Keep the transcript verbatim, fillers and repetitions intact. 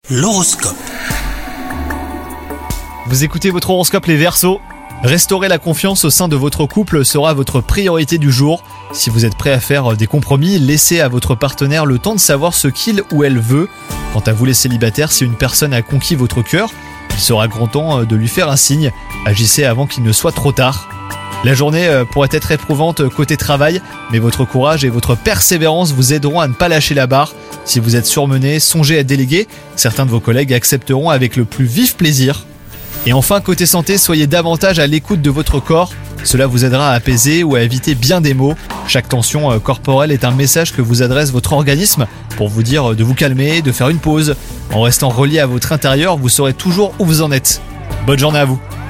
L'horoscope. Vous écoutez votre horoscope les Verseaux. Restaurer la confiance au sein de votre couple sera votre priorité du jour. Si vous êtes prêt à faire des compromis, laissez à votre partenaire le temps de savoir ce qu'il ou elle veut. Quant à vous les célibataires, si une personne a conquis votre cœur, il sera grand temps de lui faire un signe. Agissez avant qu'il ne soit trop tard. La journée pourrait être éprouvante côté travail, mais votre courage et votre persévérance vous aideront à ne pas lâcher la barre. Si vous êtes surmené, songez à déléguer. Certains de vos collègues accepteront avec le plus vif plaisir. Et enfin, côté santé, soyez davantage à l'écoute de votre corps. Cela vous aidera à apaiser ou à éviter bien des maux. Chaque tension corporelle est un message que vous adresse votre organisme pour vous dire de vous calmer, de faire une pause. En restant relié à votre intérieur, vous saurez toujours où vous en êtes. Bonne journée à vous.